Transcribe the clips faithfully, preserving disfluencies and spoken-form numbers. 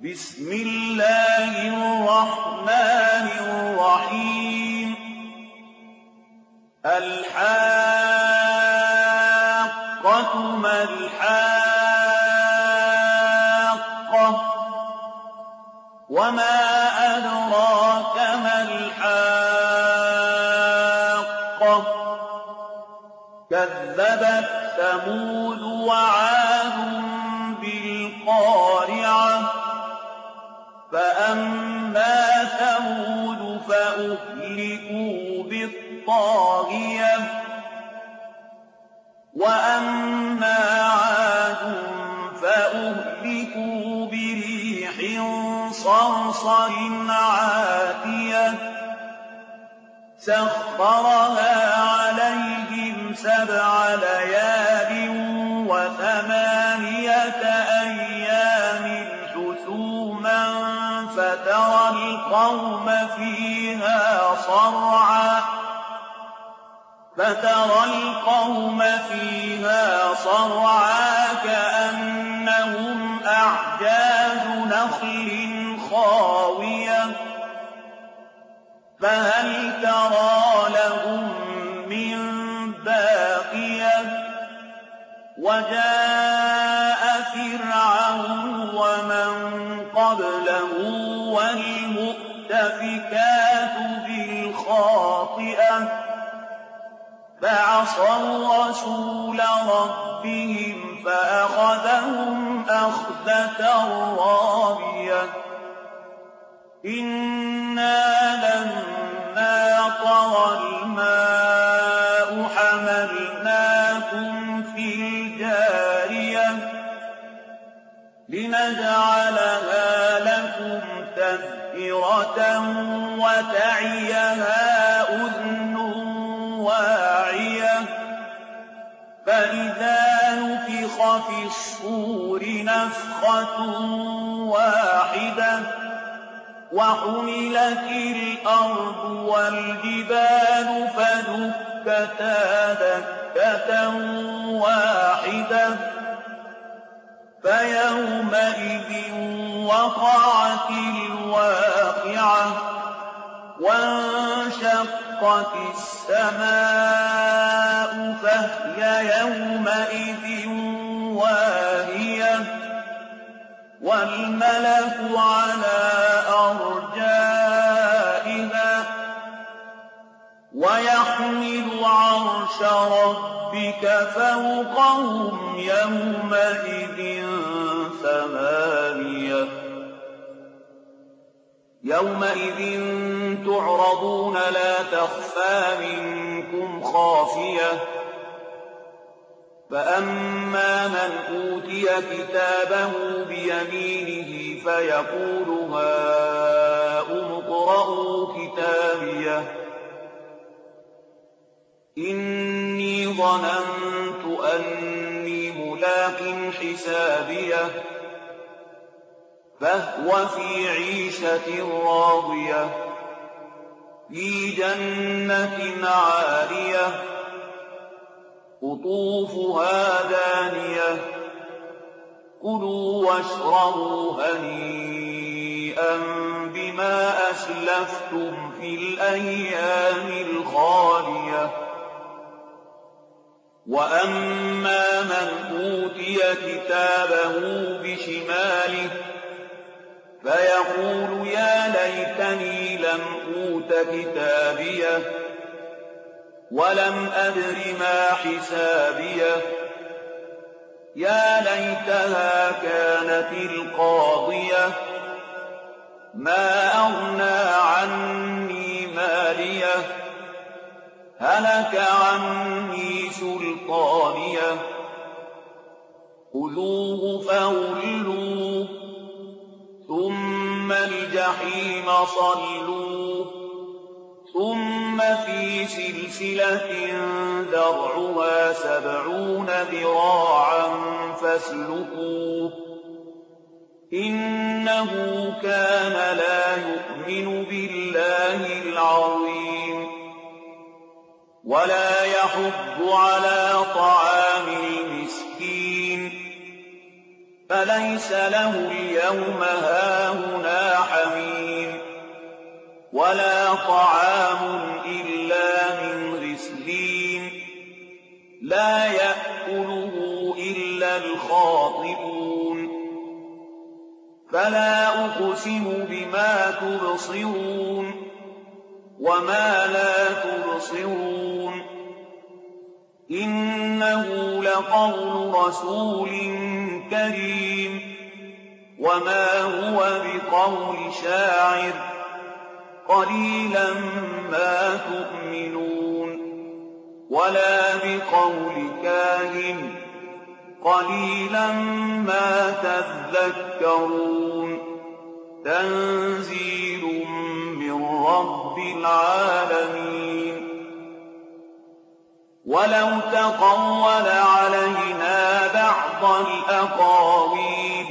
بسم الله الرحمن الرحيم الحاقة ما الحاقة وما أدراك ما الحاقة كذبت ثمود وعاد بالقارعة فأما ثمود فأهلكوا بالطاغية وأما عاد فأهلكوا بريح صرصر عاتية سخرها عليهم سبع ليال وثمانية أيام حسوما فترى القوم فيها صرعا فترى القوم فيها صرعا كأنهم أعجاز نخل خاوية فهل ترى لهم من باقية وجاء فرعون ومن قبله والمؤتفكات بالخاطئة فعصوا رسول ربهم فأخذهم أخذة رابية إنا لما طغى الماء حملناكم في الجارية لنجعلها لكم تذكرة وتعيها أذن واعية فإذا نفخ في الصور نفخة واحدة وحملت الأرض والجبال فدكتا دكة واحدة فيومئذ وقعت الواقعة وانشقت السماء فهي يومئذ واهية والملك على أرجائها ويحمل عرش ربك فوقهم يومئذ ثمانية يومئذ تعرضون لا تخفى منكم خافية فأما من أوتي كتابه بيمينه فيقول هاؤم اقرءوا كتابيه إني ظننت أني ملاق حسابيه فهو في عيشة راضية في جنة عالية قطوفها دانية كلوا واشربوا هنيئا بما أسلفتم في الأيام الخالية وأما من أوتي كتابه بشماله فيقول يا ليتني لم أوت كتابيه ولم أدر ما حسابيه يا ليتها كانت القاضية ما أغنى عني ماليه هلك عني سلطانيه خذوه فغلوه ثم الجحيم صلوه ثم في سلسلة ذرعها سبعون ذراعا فاسلكوه إنه كان لا يؤمن بالله العظيم ولا يحض على طعام المسكين فليس له اليوم هاهنا حميم ولا طعام إلا من غسلين لا يأكله إلا الخاطئون فلا أقسم بما تبصرون وما لا تبصرون إنه لقول رسول كريم وما هو بقول شاعر قليلا ما تؤمنون ولا بقول كاهن قليلا ما تذكرون تنزيل من رب العالمين ولو تقول علينا بعض الأقاويل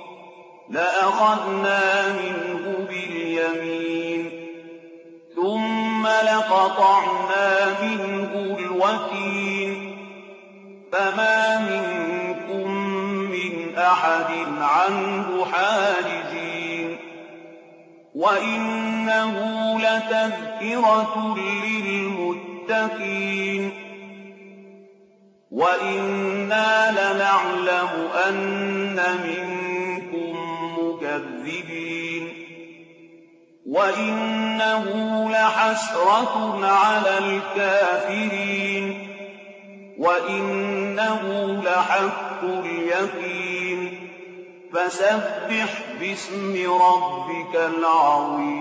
لأخذنا منه باليمين ثم لقطعنا منه الوتين فما منكم من أحد عنه حاجزين وإنه لتذكرة للمتقين وإنا لنعلم أن منكم مكذبين وإنه لحسرة على الكافرين وإنه لحق اليقين فسبح باسم ربك العظيم